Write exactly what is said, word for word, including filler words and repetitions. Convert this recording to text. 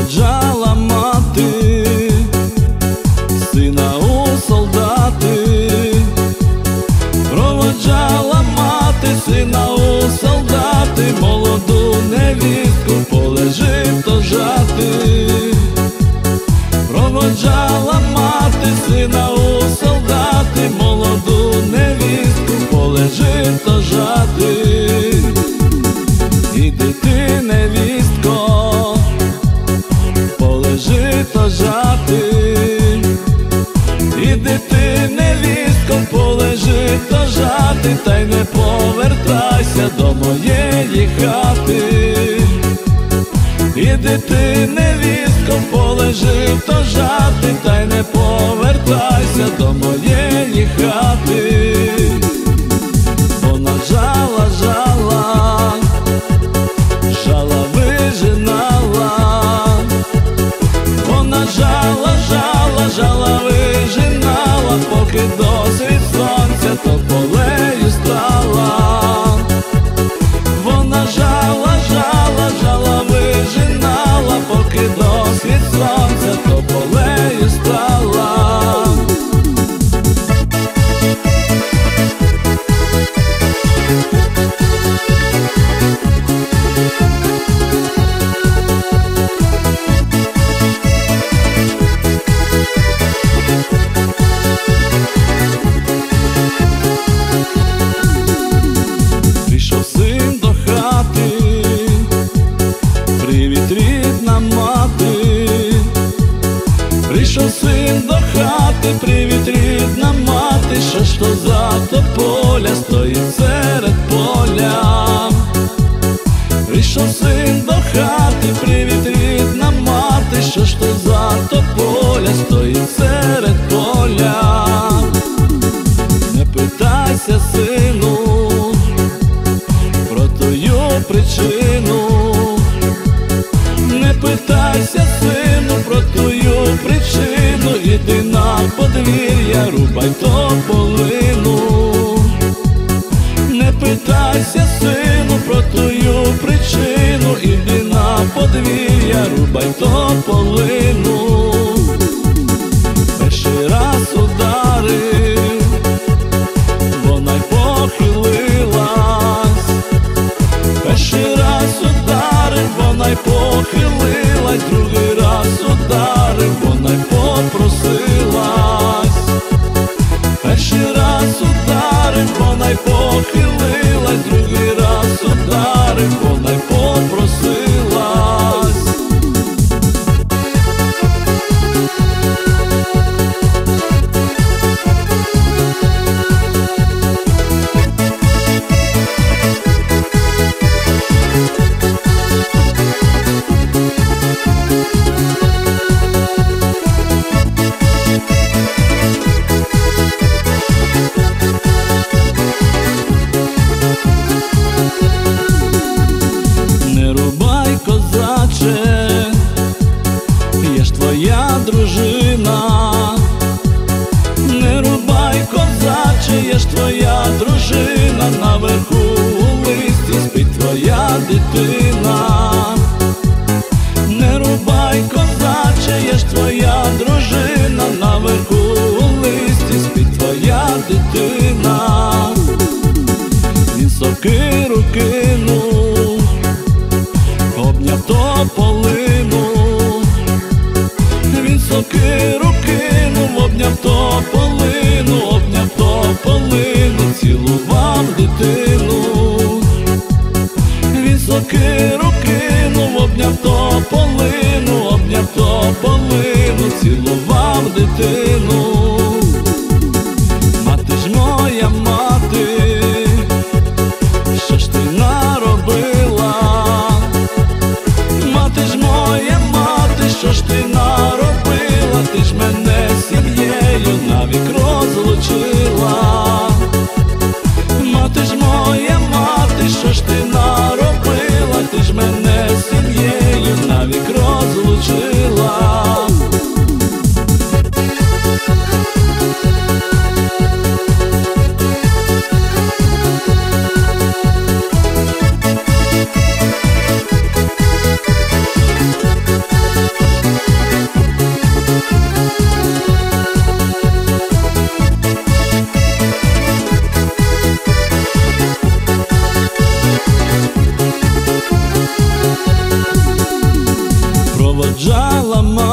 проводжала мати сина у солдати, проводжала мати сина у солдати, молоду невістку полежить то жати. Проводжала мати сина у солдати, молоду невістку полежить то жати. Іди ти, невістко, полежи то жати. Іди ти, невістко, полежи то жати, та й не повертайся до моєї хати. Іди ти, невістко, полежи то жати, та й не повертайся до моєї хати. Вона жала, жала, жала вижинала. Вона жала, жала, жала вижинала, поки досвід сонця то полею стала. Вона жала, жала, жала вижинала, поки досвід сонця то полею стала. Прийшов син до хати, привіт, рідна мати. Прийшов син до хати, привіт, рідна мати. Що ж то за тополя стоїть серед поля? Прийшов син до хати, привіт, рідна мати. Що ж то за тополя стоїть серед поля? Не питайся, сину, про тую причину. Не питайся, сину, про тую причину. Іди на подвір'я, рубай тополину. Не питайся, сину, про тую причину. Іди на подвір'я, рубай тополину. Перший раз ударив, вона й похилилась. Перший раз ударив, вона й похилилась. Другий раз ударив, вона й попросилась. Перший раз ударив, вона й похилилась. Другий раз ударив, вона й попросилась. Не рубай, козаче, я ж твоя дружина. Не рубай, козаче, я ж твоя дружина. Наверху у листі спить твоя дитина. Не рубай, козаче, я ж твоя дружина. Наверху у листі спить твоя дитина. Він сокиру кинув, обняв тополину. Він сокиру кинув, обняв тополину. Обняв тополину, цілував дитину. Він сокиру кинув, обняв тополину. Обняв тополину, цілував дитину. Мати ж моя, мати, що ж ти наробила? Мати ж моя, мати, що ж ти наробила? Ти ж мене з сім'єю навік розлучила. Мати ж моя, мати, що ж ти наробила? Ти ж мене з сім'єю навік розлучила. проводжала мати.